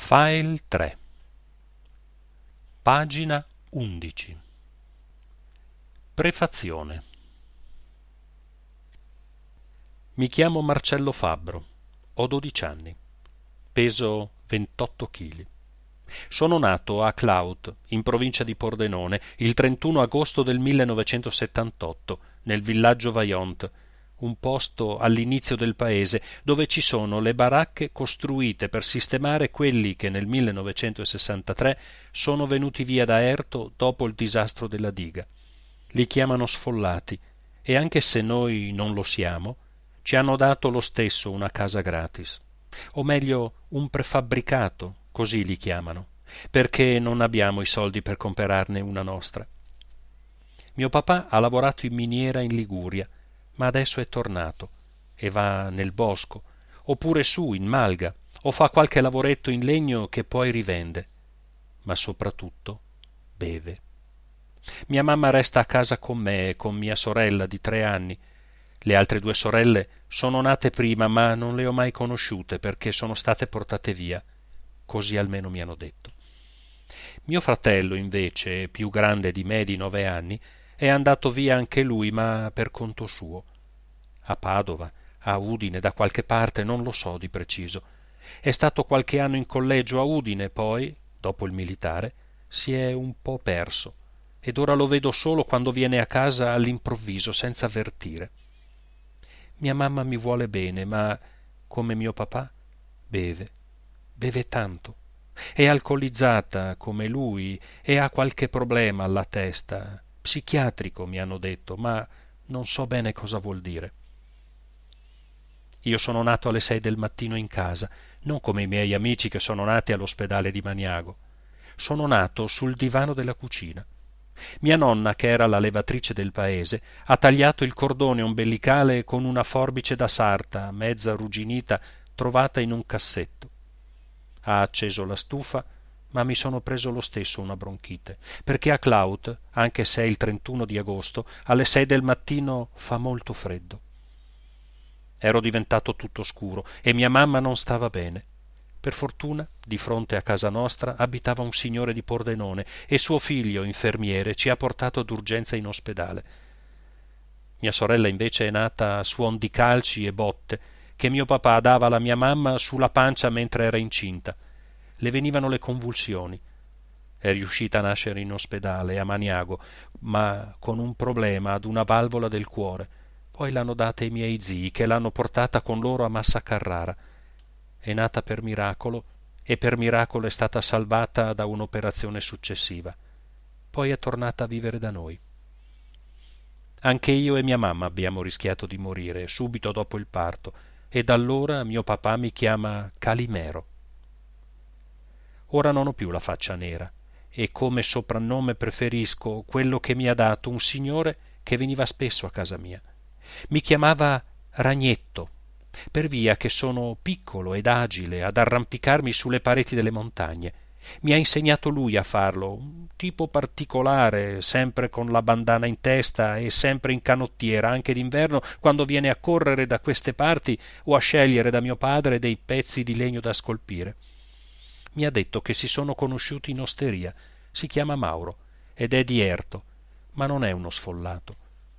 File 3, pagina 11. Prefazione. Mi chiamo Marcello Fabbro, ho 12 anni, peso 28 kg. Sono nato a Cloud, in provincia di Pordenone, il 31 agosto del 1978, nel villaggio Vaillant, un posto all'inizio del paese dove ci sono le baracche costruite per sistemare quelli che nel 1963 sono venuti via da Erto dopo il disastro della diga. Li chiamano sfollati e anche se noi non lo siamo, ci hanno dato lo stesso una casa gratis, o meglio un prefabbricato, così li chiamano, perché non abbiamo i soldi per comprarne una nostra. Mio papà ha lavorato in miniera in Liguria, ma adesso è tornato e va nel bosco, oppure su in malga, o fa qualche lavoretto in legno che poi rivende, ma soprattutto beve. Mia mamma resta a casa con me e con mia sorella di 3 anni. Le altre 2 sorelle sono nate prima, ma non le ho mai conosciute perché sono state portate via, così almeno mi hanno detto. Mio fratello, invece, più grande di me di 9 anni, è andato via anche lui, ma per conto suo. A Padova, a Udine, da qualche parte, non lo so di preciso. È stato qualche anno in collegio a Udine, poi, dopo il militare, si è un po' perso, ed ora lo vedo solo quando viene a casa all'improvviso, senza avvertire. Mia mamma mi vuole bene, ma, come mio papà, beve tanto. È alcolizzata come lui e ha qualche problema alla testa. Psichiatrico, mi hanno detto, ma non so bene cosa vuol dire. Io sono nato alle 6 del mattino in casa, non come i miei amici che sono nati all'ospedale di Maniago. Sono nato sul divano della cucina. Mia nonna, che era la levatrice del paese, ha tagliato il cordone ombelicale con una forbice da sarta, mezza arrugginita, trovata in un cassetto. Ha acceso la stufa, ma mi sono preso lo stesso una bronchite, perché a Cloud, anche se è il 31 di agosto, alle 6 del mattino fa molto freddo. Ero diventato tutto scuro e mia mamma non stava bene. Per fortuna, di fronte a casa nostra abitava un signore di Pordenone e suo figlio, infermiere, ci ha portato d'urgenza in ospedale. Mia sorella invece è nata a suon di calci e botte che mio papà dava alla mia mamma sulla pancia mentre era incinta. Le venivano le convulsioni. È riuscita a nascere in ospedale a Maniago, ma con un problema ad una valvola del cuore. Poi l'hanno data i miei zii, che l'hanno portata con loro a Massa Carrara. È nata per miracolo e per miracolo è stata salvata da un'operazione successiva. Poi è tornata a vivere da noi. Anche io e mia mamma abbiamo rischiato di morire subito dopo il parto e da allora mio papà mi chiama Calimero. Ora non ho più la faccia nera e come soprannome preferisco quello che mi ha dato un signore che veniva spesso a casa mia. Mi chiamava Ragnetto, per via che sono piccolo ed agile ad arrampicarmi sulle pareti delle montagne. Mi ha insegnato lui a farlo, un tipo particolare, sempre con la bandana in testa e sempre in canottiera, anche d'inverno, quando viene a correre da queste parti o a scegliere da mio padre dei pezzi di legno da scolpire. Mi ha detto che si sono conosciuti in osteria. Si chiama Mauro ed è di Erto, ma non è uno sfollato.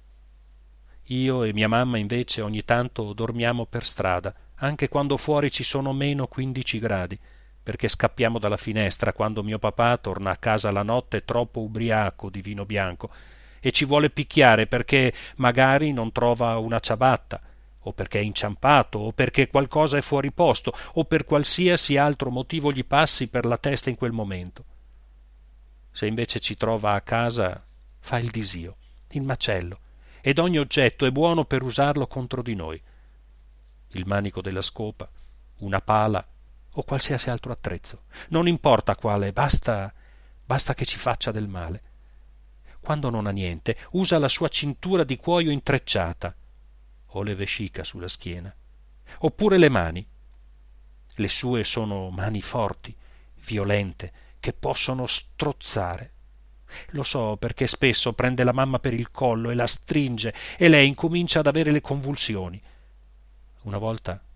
Io e mia mamma invece ogni tanto dormiamo per strada, anche quando fuori ci sono meno 15 gradi, perché scappiamo dalla finestra quando mio papà torna a casa la notte troppo ubriaco di vino bianco e ci vuole picchiare perché magari non trova una ciabatta, o perché è inciampato, o perché qualcosa è fuori posto, o per qualsiasi altro motivo gli passi per la testa in quel momento. Se invece ci trova a casa, fa il disio, il macello, ed ogni oggetto è buono per usarlo contro di noi. Il manico della scopa, una pala o qualsiasi altro attrezzo. Non importa quale, basta che ci faccia del male. Quando non ha niente, usa la sua cintura di cuoio intrecciata o le vescica sulla schiena, oppure le mani. Le sue sono mani forti, violente, che possono strozzare. Lo so perché spesso prende la mamma per il collo e la stringe e lei incomincia ad avere le convulsioni. Una volta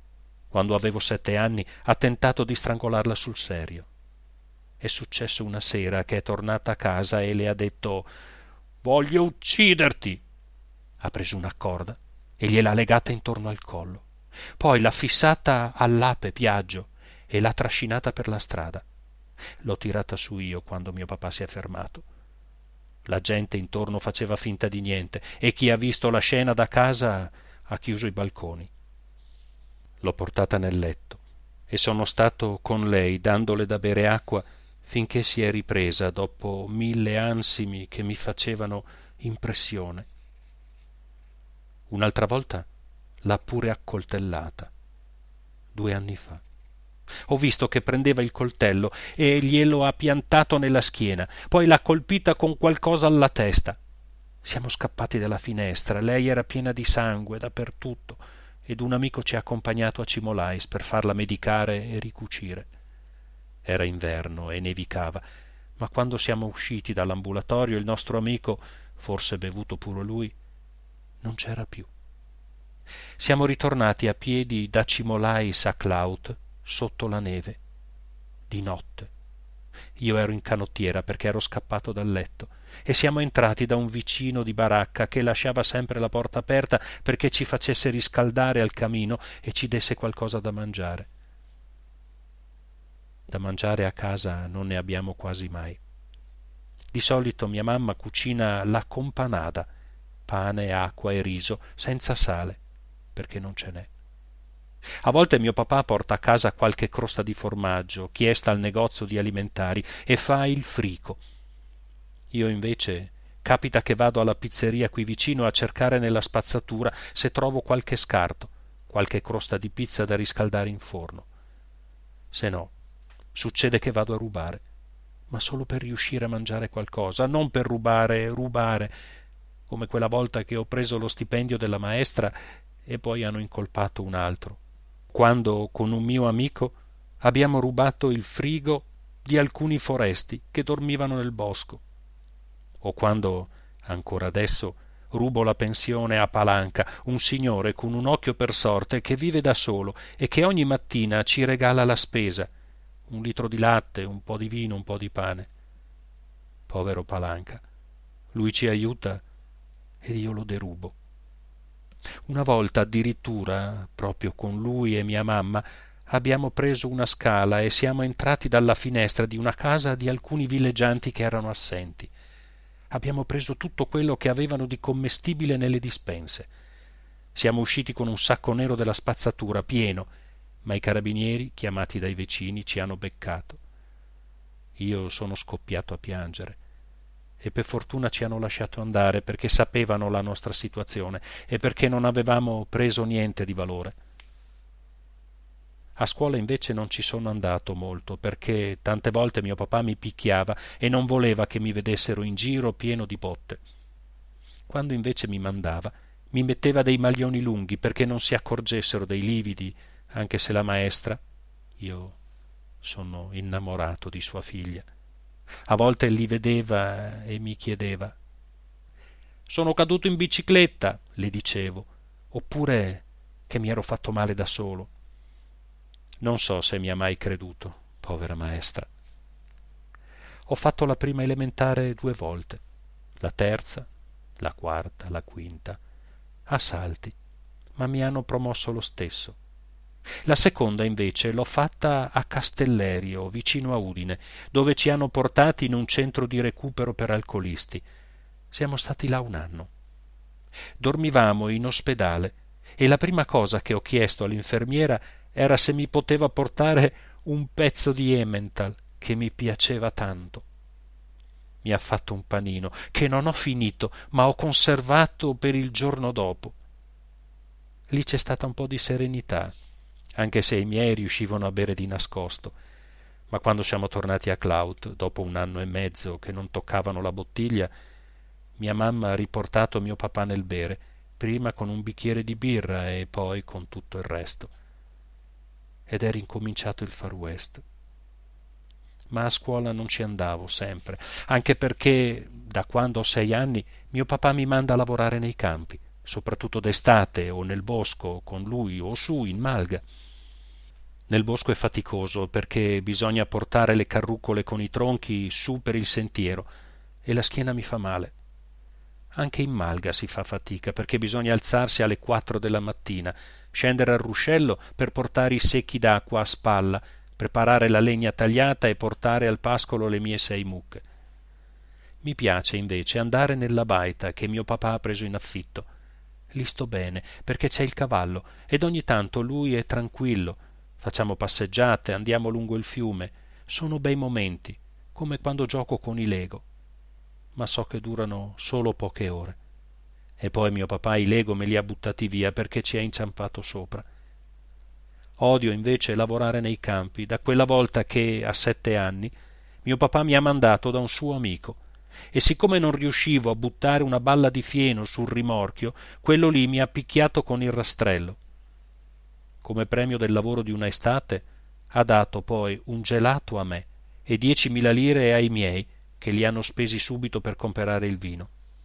Quando avevo 7 anni ha tentato di strangolarla sul serio. È successo una sera che è tornata a casa e le ha detto «Voglio ucciderti!». Ha preso una corda e gliel'ha legata intorno al collo. Poi l'ha fissata all'ape Piaggio e l'ha trascinata per la strada. L'ho tirata su io quando mio papà si è fermato. La gente intorno faceva finta di niente e chi ha visto la scena da casa ha chiuso i balconi. L'ho portata nel letto e sono stato con lei dandole da bere acqua finché si è ripresa dopo 1000 ansimi che mi facevano impressione. Un'altra volta l'ha pure accoltellata, 2 anni fa. Ho visto che prendeva il coltello e glielo ha piantato nella schiena, poi l'ha colpita con qualcosa alla testa. Siamo scappati dalla finestra, lei era piena di sangue dappertutto ed un amico ci ha accompagnato a Cimolais per farla medicare e ricucire. Era inverno e nevicava, ma quando siamo usciti dall'ambulatorio il nostro amico, forse bevuto pure lui, non c'era più. Siamo ritornati a piedi da Cimolais a Clout sotto la neve, di notte. Io ero in canottiera perché ero scappato dal letto e siamo entrati da un vicino di baracca che lasciava sempre la porta aperta perché ci facesse riscaldare al camino e ci desse qualcosa da mangiare. Da mangiare a casa non ne abbiamo quasi mai. Di solito mia mamma cucina la companada, pane, acqua e riso, senza sale, perché non ce n'è. A volte mio papà porta a casa qualche crosta di formaggio, chiesta al negozio di alimentari, e fa il frico. Io invece capita che vado alla pizzeria qui vicino a cercare nella spazzatura se trovo qualche scarto, qualche crosta di pizza da riscaldare in forno. Se no, succede che vado a rubare, ma solo per riuscire a mangiare qualcosa, non per rubare, come quella volta che ho preso lo stipendio della maestra e poi hanno incolpato un altro, quando con un mio amico abbiamo rubato il frigo di alcuni foresti che dormivano nel bosco, o quando, ancora adesso, rubo la pensione a Palanca, un signore con un occhio per sorte che vive da solo e che ogni mattina ci regala la spesa, 1 litro di latte, un po' di vino, un po' di pane. Povero Palanca, lui ci aiuta ed io lo derubo. Una volta addirittura, proprio con lui e mia mamma, abbiamo preso una scala e siamo entrati dalla finestra di una casa di alcuni villeggianti che erano assenti. Abbiamo preso tutto quello che avevano di commestibile nelle dispense. Siamo usciti con un sacco nero della spazzatura pieno, ma i carabinieri, chiamati dai vicini, ci hanno beccato. Io sono scoppiato a piangere e per fortuna ci hanno lasciato andare perché sapevano la nostra situazione e perché non avevamo preso niente di valore. A scuola invece non ci sono andato molto perché tante volte mio papà mi picchiava e non voleva che mi vedessero in giro pieno di botte. Quando invece mi mandava, mi metteva dei maglioni lunghi perché non si accorgessero dei lividi, anche se la maestra, io sono innamorato di sua figlia, a volte li vedeva e mi chiedeva «Sono caduto in bicicletta», le dicevo, oppure che mi ero fatto male da solo. Non so se mi ha mai creduto, povera maestra. Ho fatto la prima elementare 2 volte, la terza, la quarta, la quinta, a salti, ma mi hanno promosso lo stesso. La seconda invece l'ho fatta a Castellerio, vicino a Udine, dove ci hanno portati in un centro di recupero per alcolisti. Siamo stati là 1 anno. Dormivamo in ospedale e la prima cosa che ho chiesto all'infermiera era se mi poteva portare un pezzo di Emmental che mi piaceva tanto. Mi ha fatto un panino che non ho finito, ma ho conservato per il giorno dopo. Lì c'è stata un po' di serenità, anche se i miei riuscivano a bere di nascosto. Ma quando siamo tornati a Clout, dopo 1 anno e mezzo che non toccavano la bottiglia, mia mamma ha riportato mio papà nel bere, prima con un bicchiere di birra e poi con tutto il resto. Ed è ricominciato il Far West. Ma a scuola non ci andavo sempre, anche perché da quando ho 6 anni mio papà mi manda a lavorare nei campi, soprattutto d'estate o nel bosco con lui o su in malga. Nel bosco è faticoso perché bisogna portare le carrucole con i tronchi su per il sentiero e la schiena mi fa male. Anche in malga si fa fatica perché bisogna alzarsi alle 4 della mattina, scendere al ruscello per portare i secchi d'acqua a spalla, preparare la legna tagliata e portare al pascolo le mie 6 mucche. Mi piace invece andare nella baita che mio papà ha preso in affitto. Lì sto bene perché c'è il cavallo ed ogni tanto lui è tranquillo. Facciamo passeggiate, andiamo lungo il fiume. Sono bei momenti, come quando gioco con i Lego. Ma so che durano solo poche ore. E poi mio papà i Lego me li ha buttati via perché ci è inciampato sopra. Odio invece lavorare nei campi, da quella volta che, a 7 anni, mio papà mi ha mandato da un suo amico, e siccome non riuscivo a buttare una balla di fieno sul rimorchio, quello lì mi ha picchiato con il rastrello. Come premio del lavoro di una estate, ha dato poi un gelato a me e 10.000 lire ai miei, che li hanno spesi subito per comprare il vino.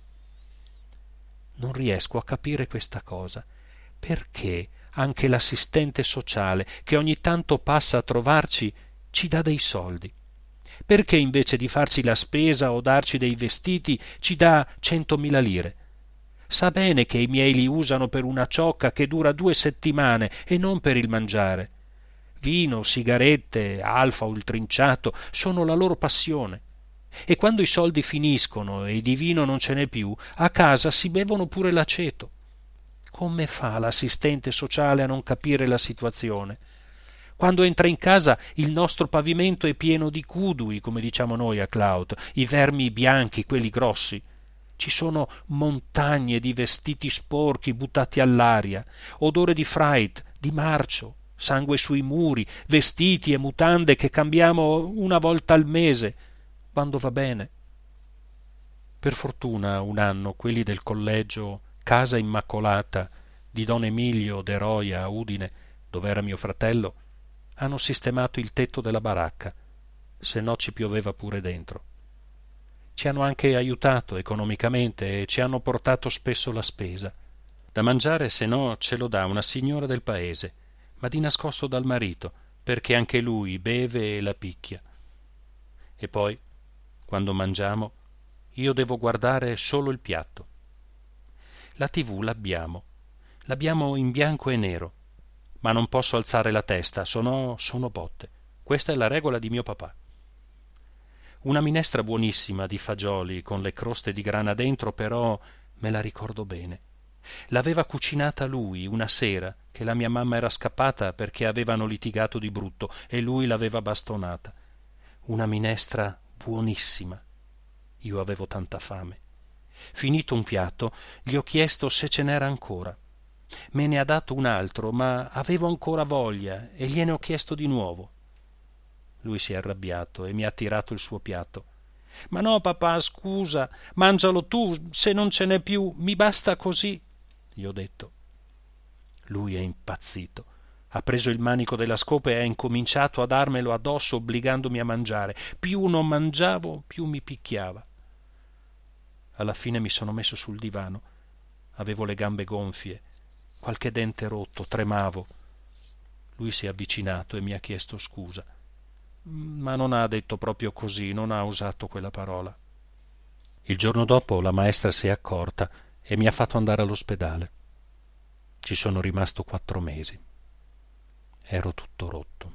Non riesco a capire questa cosa. Perché anche l'assistente sociale, che ogni tanto passa a trovarci, ci dà dei soldi? Perché invece di farci la spesa o darci dei vestiti ci dà 100.000 lire? Sa bene che i miei li usano per una ciocca che dura 2 settimane e non per il mangiare. Vino, sigarette, alfa o il trinciato sono la loro passione. E quando i soldi finiscono e di vino non ce n'è più, a casa si bevono pure l'aceto. Come fa l'assistente sociale a non capire la situazione? Quando entra in casa il nostro pavimento è pieno di cudui, come diciamo noi a Cloud, i vermi bianchi, quelli grossi. Ci sono montagne di vestiti sporchi buttati all'aria, odore di Fright, di marcio, sangue sui muri, vestiti e mutande che cambiamo una volta al mese, quando va bene. Per fortuna un anno quelli del collegio Casa Immacolata di Don Emilio de Roia a Udine, dove era mio fratello, hanno sistemato il tetto della baracca, se no ci pioveva pure dentro. Ci hanno anche aiutato economicamente e ci hanno portato spesso la spesa. Da mangiare, se no, ce lo dà una signora del paese, ma di nascosto dal marito, perché anche lui beve e la picchia. E poi, quando mangiamo, io devo guardare solo il piatto. La TV l'abbiamo in bianco e nero, ma non posso alzare la testa, se no sono botte. Questa è la regola di mio papà. Una minestra buonissima di fagioli con le croste di grana dentro, però me la ricordo bene. L'aveva cucinata lui una sera che la mia mamma era scappata perché avevano litigato di brutto e lui l'aveva bastonata. Una minestra buonissima. Io avevo tanta fame. Finito un piatto, gli ho chiesto se ce n'era ancora. Me ne ha dato un altro, ma avevo ancora voglia e gliene ho chiesto di nuovo. Lui si è arrabbiato e mi ha tirato il suo piatto. «Ma no, papà, scusa, mangialo tu, se non ce n'è più, mi basta così», gli ho detto. Lui è impazzito. Ha preso il manico della scopa e ha incominciato a darmelo addosso, obbligandomi a mangiare. Più non mangiavo, più mi picchiava. Alla fine mi sono messo sul divano. Avevo le gambe gonfie, qualche dente rotto, tremavo. Lui si è avvicinato e mi ha chiesto scusa. Ma non ha detto proprio così, non ha usato quella parola. Il giorno dopo la maestra si è accorta e mi ha fatto andare all'ospedale. Ci sono rimasto 4 mesi. Ero tutto rotto.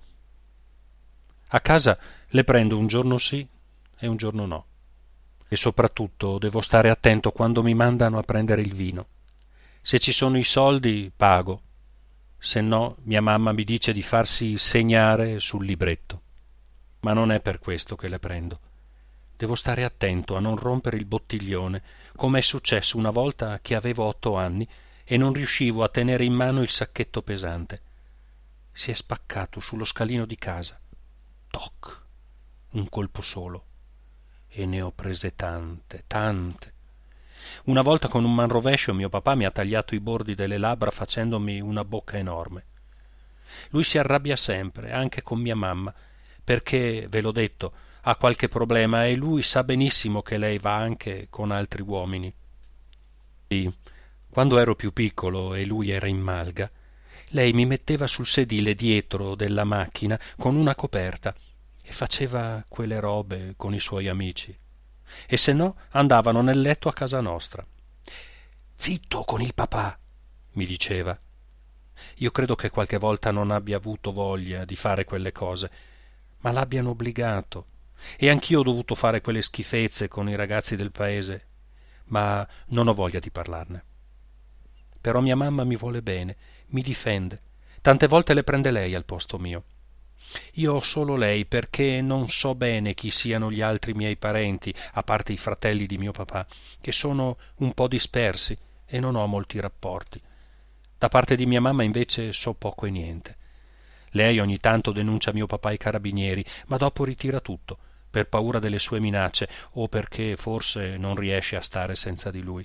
A casa le prendo un giorno sì e un giorno no. E soprattutto devo stare attento quando mi mandano a prendere il vino. Se ci sono i soldi, pago. Se no, mia mamma mi dice di farsi segnare sul libretto. Ma non è per questo che le prendo. Devo stare attento a non rompere il bottiglione, come è successo una volta che avevo 8 anni e non riuscivo a tenere in mano il sacchetto pesante. Si è spaccato sullo scalino di casa. Toc! Un colpo solo. E ne ho prese tante, tante. Una volta con un manrovescio mio papà mi ha tagliato i bordi delle labbra facendomi una bocca enorme. Lui si arrabbia sempre, anche con mia mamma, perché, ve l'ho detto, ha qualche problema e lui sa benissimo che lei va anche con altri uomini. Sì, quando ero più piccolo e lui era in malga, Lei mi metteva sul sedile dietro della macchina con una coperta e faceva quelle robe con i suoi amici. E se no andavano nel letto a casa nostra. «Zitto con il papà», mi diceva. Io credo che qualche volta non abbia avuto voglia di fare quelle cose, ma l'abbiano obbligato, e anch'io ho dovuto fare quelle schifezze con i ragazzi del paese, ma non ho voglia di parlarne. Però mia mamma mi vuole bene, mi difende. Tante volte le prende lei al posto mio. Io ho solo lei perché non so bene chi siano gli altri miei parenti, a parte i fratelli di mio papà, che sono un po' dispersi e non ho molti rapporti. Da parte di mia mamma invece so poco e niente. Lei ogni tanto denuncia mio papà ai carabinieri, ma dopo ritira tutto, per paura delle sue minacce o perché forse non riesce a stare senza di lui.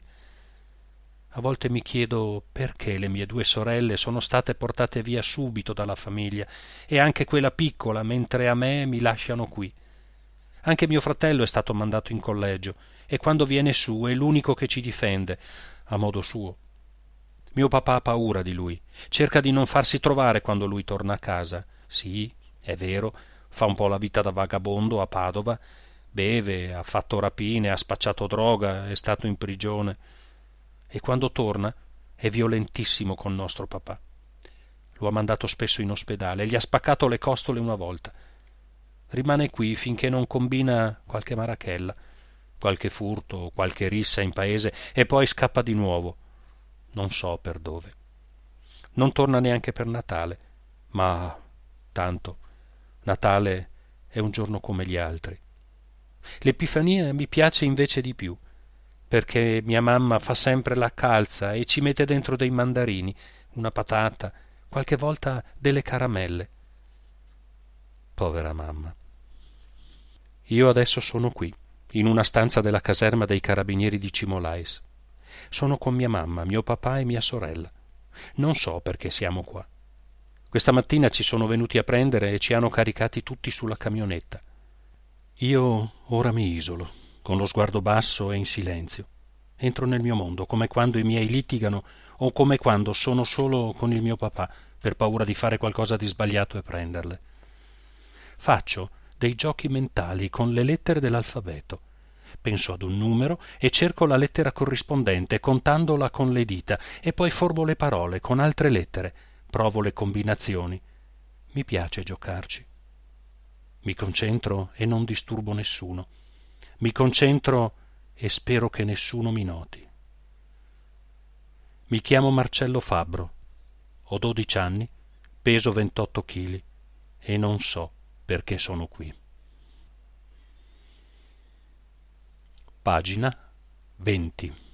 A volte mi chiedo perché le mie due sorelle sono state portate via subito dalla famiglia e anche quella piccola, mentre a me mi lasciano qui. Anche mio fratello è stato mandato in collegio e quando viene su è l'unico che ci difende, a modo suo. Mio papà ha paura di lui, cerca di non farsi trovare quando lui torna a casa. Sì, è vero, fa un po' la vita da vagabondo a Padova, beve, ha fatto rapine, ha spacciato droga, è stato in prigione. E quando torna è violentissimo con nostro papà. Lo ha mandato spesso in ospedale, gli ha spaccato le costole una volta. Rimane qui finché non combina qualche marachella, qualche furto, qualche rissa in paese e poi scappa di nuovo. Non so per dove. Non torna neanche per Natale, ma tanto Natale è un giorno come gli altri. L'Epifania mi piace invece di più, perché mia mamma fa sempre la calza e ci mette dentro dei mandarini, una patata, qualche volta delle caramelle. Povera mamma. Io adesso sono qui, in una stanza della caserma dei carabinieri di Cimolais. Sono con mia mamma, mio papà e mia sorella. Non so perché siamo qua. Questa mattina ci sono venuti a prendere e ci hanno caricati tutti sulla camionetta. Io ora mi isolo, con lo sguardo basso e in silenzio. Entro nel mio mondo, come quando i miei litigano o come quando sono solo con il mio papà per paura di fare qualcosa di sbagliato e prenderle. Faccio dei giochi mentali con le lettere dell'alfabeto. Penso ad un numero e cerco la lettera corrispondente contandola con le dita e poi formo le parole con altre lettere, provo le combinazioni. Mi piace giocarci. Mi concentro e non disturbo nessuno. Mi concentro e spero che nessuno mi noti. Mi chiamo Marcello Fabbro, ho 12 anni, peso 28 chili e non so perché sono qui. Pagina 20.